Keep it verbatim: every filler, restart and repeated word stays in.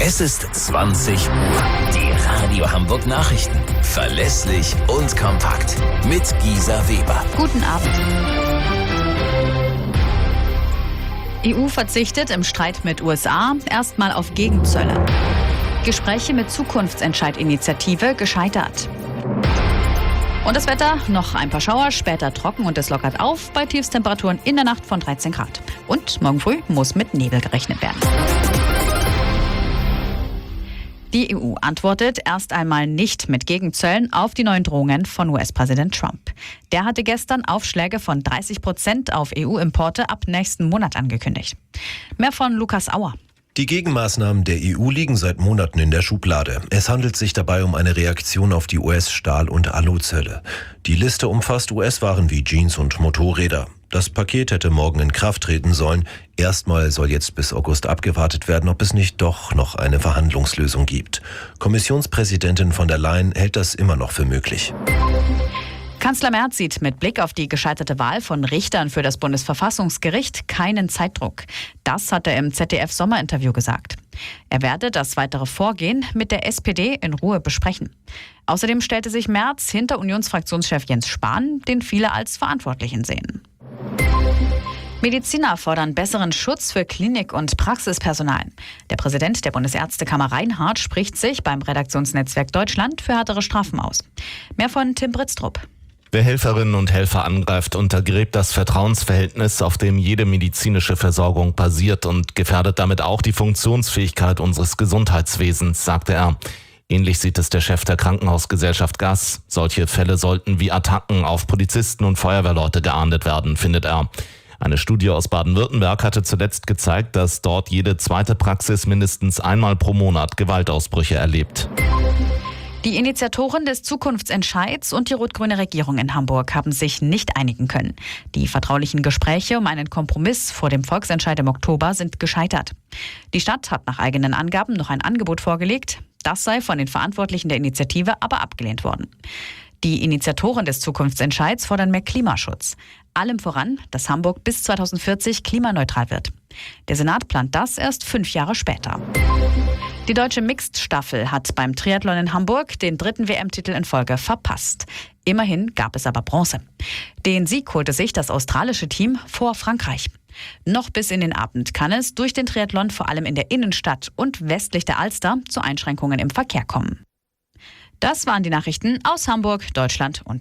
Es ist zwanzig Uhr. Die Radio Hamburg Nachrichten. Verlässlich und kompakt. Mit Gisa Weber. Guten Abend. E U verzichtet im Streit mit U S A erstmal auf Gegenzölle. Gespräche mit Zukunftsentscheid-Initiative gescheitert. Und das Wetter, noch ein paar Schauer, später trocken und es lockert auf bei Tiefstemperaturen in der Nacht von dreizehn Grad. Und morgen früh muss mit Nebel gerechnet werden. Die E U antwortet erst einmal nicht mit Gegenzöllen auf die neuen Drohungen von U S-Präsident Trump. Der hatte gestern Aufschläge von dreißig Prozent auf E U-Importe ab nächsten Monat angekündigt. Mehr von Lukas Auer. Die Gegenmaßnahmen der E U liegen seit Monaten in der Schublade. Es handelt sich dabei um eine Reaktion auf die U S-Stahl- und Aluzölle. Die Liste umfasst U S-Waren wie Jeans und Motorräder. Das Paket hätte morgen in Kraft treten sollen. Erstmal soll jetzt bis August abgewartet werden, ob es nicht doch noch eine Verhandlungslösung gibt. Kommissionspräsidentin von der Leyen hält das immer noch für möglich. Kanzler Merz sieht mit Blick auf die gescheiterte Wahl von Richtern für das Bundesverfassungsgericht keinen Zeitdruck. Das hat er im Z D F-Sommerinterview gesagt. Er werde das weitere Vorgehen mit der S P D in Ruhe besprechen. Außerdem stellte sich Merz hinter Unionsfraktionschef Jens Spahn, den viele als Verantwortlichen sehen. Mediziner fordern besseren Schutz für Klinik- und Praxispersonal. Der Präsident der Bundesärztekammer Reinhardt spricht sich beim Redaktionsnetzwerk Deutschland für härtere Strafen aus. Mehr von Tim Britztrup. Wer Helferinnen und Helfer angreift, untergräbt das Vertrauensverhältnis, auf dem jede medizinische Versorgung basiert und gefährdet damit auch die Funktionsfähigkeit unseres Gesundheitswesens, sagte er. Ähnlich sieht es der Chef der Krankenhausgesellschaft Gass. Solche Fälle sollten wie Attacken auf Polizisten und Feuerwehrleute geahndet werden, findet er. Eine Studie aus Baden-Württemberg hatte zuletzt gezeigt, dass dort jede zweite Praxis mindestens einmal pro Monat Gewaltausbrüche erlebt. Die Initiatoren des Zukunftsentscheids und die rot-grüne Regierung in Hamburg haben sich nicht einigen können. Die vertraulichen Gespräche um einen Kompromiss vor dem Volksentscheid im Oktober sind gescheitert. Die Stadt hat nach eigenen Angaben noch ein Angebot vorgelegt. Das sei von den Verantwortlichen der Initiative aber abgelehnt worden. Die Initiatoren des Zukunftsentscheids fordern mehr Klimaschutz. Allem voran, dass Hamburg bis zweitausendvierzig klimaneutral wird. Der Senat plant das erst fünf Jahre später. Die deutsche Mixed-Staffel hat beim Triathlon in Hamburg den dritten W M-Titel in Folge verpasst. Immerhin gab es aber Bronze. Den Sieg holte sich das australische Team vor Frankreich. Noch bis in den Abend kann es durch den Triathlon vor allem in der Innenstadt und westlich der Alster zu Einschränkungen im Verkehr kommen. Das waren die Nachrichten aus Hamburg, Deutschland und